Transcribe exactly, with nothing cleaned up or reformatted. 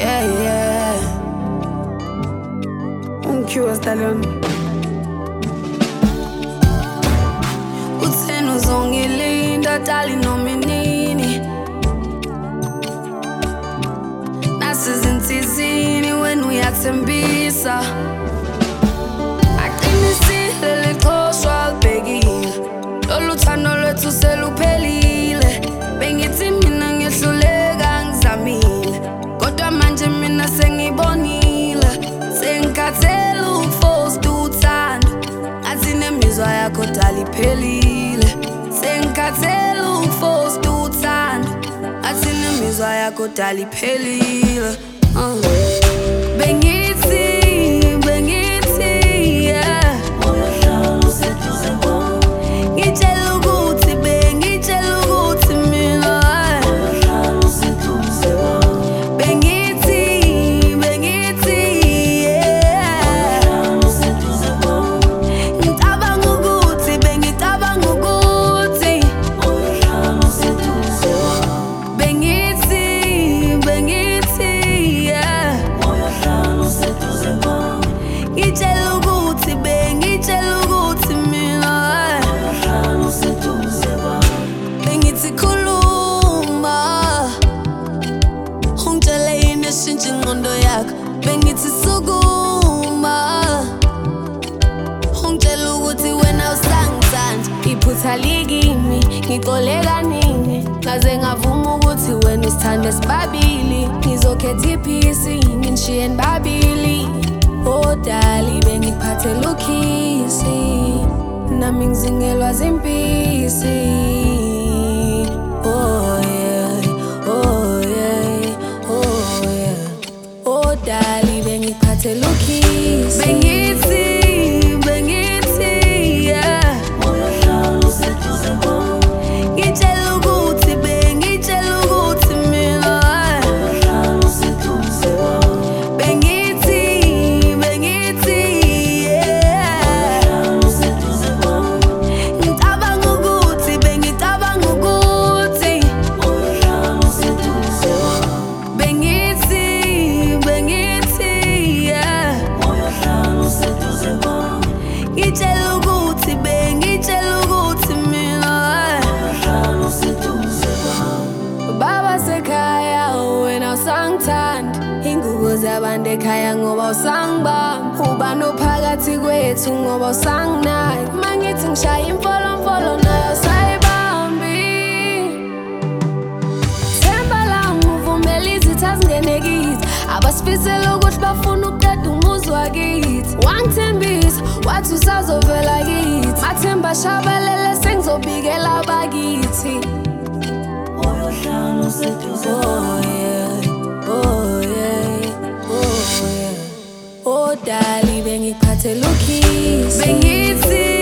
Yeah, yeah. Unkiwa stallion. Utheni uzongilinda dali nominini. Nasizinsizini wena uyathembisa. Aqinisile liqoshwa libhekile. Lolu thando lwethu seluphelile. Bengithi mina ngihluleka ngizamile. Kodwa manje mina sengibonile. Sengikhathele ukufosta uthando. Ngathi nemizwa yakho dala iphelile. Sengikhathele ukufosta uthando. Ngathi nemizwa yakho dala iphelile. uh. Bengithi, bengithi, yeah. Ngitshela ukuthi bengitshela ukuthi mina bengithi, bengithi, yeah. Ngicabanga ukuthi bengicabanga ukuthi bengithi, bengithi, yeah. Ngitshela ukuthi bengitshela ukuthi mina bengithi khuluma, ungitshele yini eshintsha ingqondo yakho. Bengithi sukuma, ungitshele ukuthi wena usangithanda. Iphutha likimi, ngixole kaningi, ngaze ngavuma ukuthi wena usithanda sibabili. Ngizokhetha iphisi, nginishiye nibabili. Oh dali bengikuphathela ukhisi, nami ngizingelwa zimpisi. Oh yeah, oh yeah, oh yeah. Oh dali bengikuphathela ukhisi. Bengithi, bengithi, yeah. Ngitshela ukuthi bengitshela ukuthi mina bengithi, bengithi, yeah. Ngicabanga ukuthi bengicabanga ukuthi bengithi, bengithi, yeah. Ngitshela ukuthi bengitshela ukuthi mina baba sekhaya wena usangithanda. Ingubo zabantu ekhaya ngoba usangibamba. Uba nophakathi kwethu ngoba usanginaki. Mangithi ngishaya imfolomfolo nayo sayibambi. Themba lami uvumela izitha zingene kithi. Abasifisela ukuthi bafuna ukuqeda umuzi wakithi. Wangithembisa wathi usazovela kithi. Mathemba ashabalele sengizobikela abakithi. Oh yeah, oh yeah, oh yeah. Oh dali bengikuphathela ukhisi. Bengithi